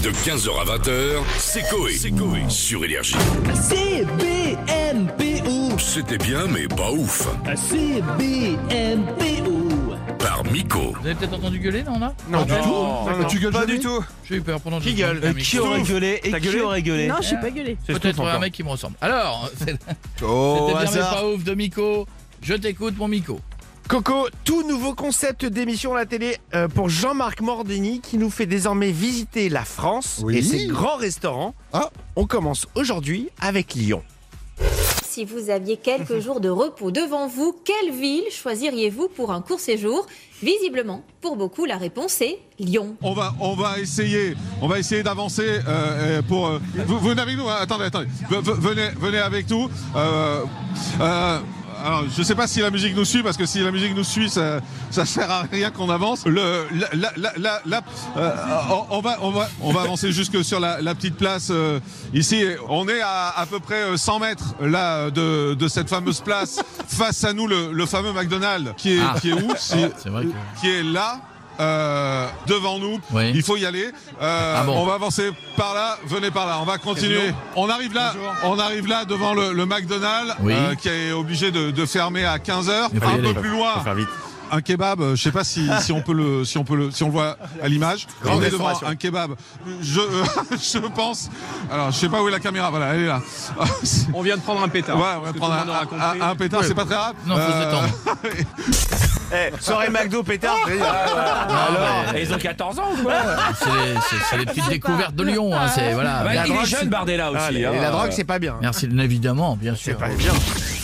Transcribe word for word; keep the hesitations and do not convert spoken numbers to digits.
De quinze heures à vingt heures, c'est Coé. C'est Coé sur Énergie. C B M P O. C'était bien, mais pas ouf. C B M P O. Par Miko. Vous avez peut-être entendu gueuler, non, là? Non, du Oh, tout. non, Non, tu gueules Pas jamais du tout. J'ai eu peur pendant que Qui je gueule parlais, Euh, mais Qui je- aurait gueulé et T'as qui gueulé aurait gueulé Non, je suis pas gueulé. C'est Peut-être Stouff un encore. mec qui me ressemble. Alors, c'est- Au c'était bien, mais hasard. pas ouf de Miko. Je t'écoute, mon Miko. Coco, tout nouveau concept d'émission à la télé euh, pour Jean-Marc Morandini qui nous fait désormais visiter la France Oui. et ses grands restaurants. Ah. On commence aujourd'hui avec Lyon. Si vous aviez quelques jours de repos devant vous, quelle ville choisiriez-vous pour un court séjour? Visiblement, pour beaucoup, la réponse est Lyon. On va, on va essayer, on va essayer d'avancer euh, euh, pour. Euh, vous, vous venez avec nous, hein, attendez, attendez. V- v- venez, venez avec nous. Euh, euh, alors, je sais pas si la musique nous suit, parce que si la musique nous suit, ça, ça sert à rien qu'on avance. Le, la, la, la, la, la- euh, on, on va, on va, on va avancer jusque sur la, la petite place euh, ici. On est à à peu près cent mètres là de, de cette fameuse place. Face à nous, le, le fameux McDonald's qui est, Ah. qui est où? Si- C'est vrai que... qui est là, euh, devant nous. Oui. Il faut y aller. Euh, Ah bon. On va avancer par là. Venez par là. On va continuer. On arrive là. On arrive là devant le, le McDonald's Oui. euh, qui est obligé de, de fermer à quinze heures. Il faut y Un aller. peu plus loin. Faut faire vite. Un kebab, euh, je sais pas si, si on peut le, si on peut le, si on le voit à l'image. Grande On est devant restauration. un kebab. Je, euh, je pense. Alors, je sais pas où est la caméra. Voilà, elle est là. On vient de prendre un pétard. Ouais, on va prendre un, un- un pétard. Ouais. C'est pas très grave. Non, faut se détendre. Eh, soirée McDo pétard. Alors, Ils ont quatorze ans ou quoi? c'est les, c'est- c'est les petites découvertes de Lyon. Hein, c'est, voilà. Bah, La il est drogue, jeune, c'est- Bardella aussi. Allez, hein. et Et la drogue, c'est pas bien. Merci, évidemment, bien sûr. C'est pas bien.